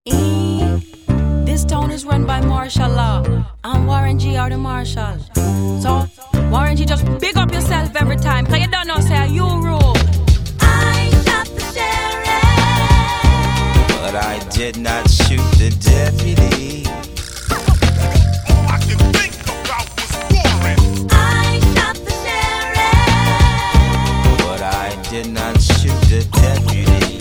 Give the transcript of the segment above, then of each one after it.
This town is run by martial law. And Warren G are the marshal. So, Warren G, just big up yourself every time. Cause you don't know, say, you rule. I shot the sheriff, but I did not shoot the deputy. I can think about was Warren. I shot the sheriff, But I did not shoot the deputy.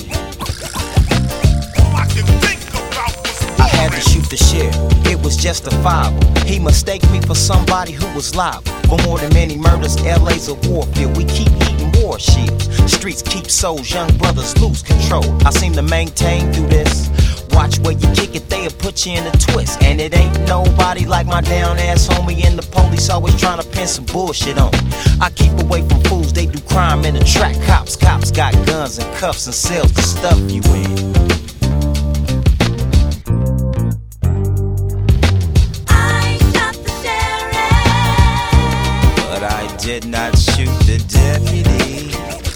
I can think about was Warren. I had to shoot the sheriff, it was justifiable. He mistaked me for somebody who was liable. For more than many murders, LA's a war field. We keep heating war shields. Streets keep souls, young brothers lose control. I seem to maintain through this. Watch where you kick it, they'll put you in a twist. And it ain't nobody like my down ass homie. And the police always trying to pin some bullshit on me. I keep away from fools, they do crime in the track. Cops got guns and cuffs and cells to stuff you in. Did not shoot the deputy.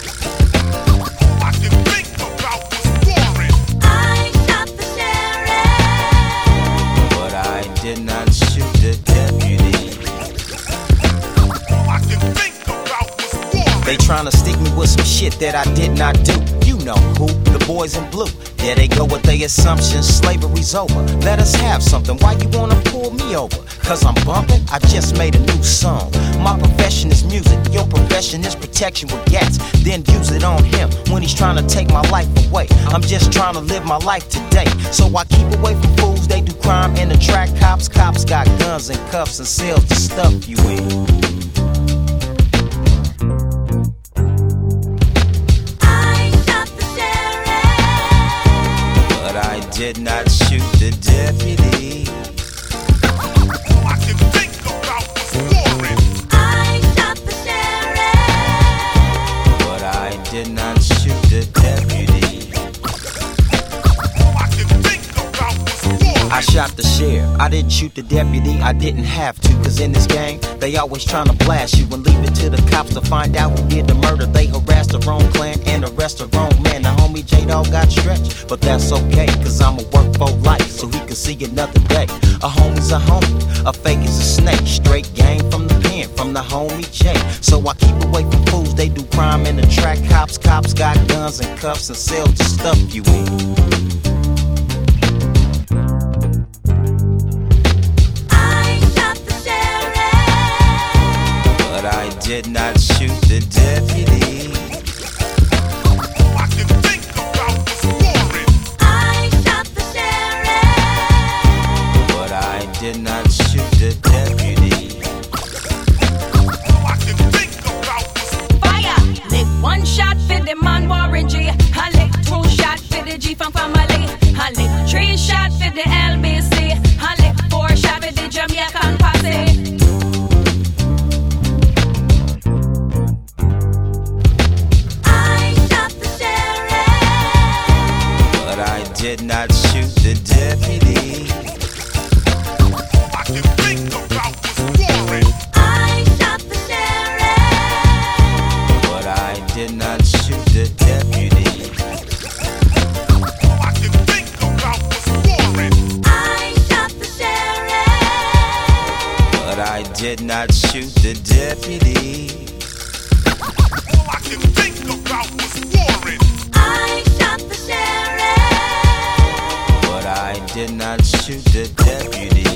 I can think about was Warren. I shot the sheriff, But I did not shoot the deputy. I can think about was Warren. They tryna stick me with some shit that I did not do. You know who, the boys in blue. There they go with their assumptions, slavery's over. Let us have something, why you wanna pull me over? Cause I'm bumping, I just made a new song. My profession is music, your profession is protection with gats. Then use it on him when he's trying to take my life away. I'm just trying to live my life today. So I keep away from fools, they do crime in the track. Cops got guns and cuffs and cells to stuff you in. Did not shoot the deputy. I can think about was Warren. I shot the sheriff, But I did not shoot the deputy. I can think about was Warren. I shot the sheriff, I didn't shoot the deputy, I didn't have to. Cause in this game, they always tryna blast you and leave it to the cops to find out who did the murder. They harassed the wrong clan and arrest the wrong man. The homie J-Dog got stretched, but that's okay. Cause I'ma work for life so he can see another day. A homie's a homie, a fake is a snake. Straight game from the pen, from the homie J. So I keep away from fools, they do crime in the track. Cops got guns and cuffs and cells to stuff you in. Did not shoot the deputy. I can think about was Warren. I shot the sheriff, But I did not shoot the deputy. I can think about was Fire! Lick one shot for the man Warren G. I lick two shot for the G from family. I lick three shot for the LBC. I lick four shot for the Jamaican posse. Did not shoot the deputy. I can think about was Warren. I shot the sheriff, But I did not shoot the deputy. I can think about was Warren. I shot the sheriff, But I did not shoot the deputy. I can think about was Warren. I shot the sheriff, But I did not shoot the deputy.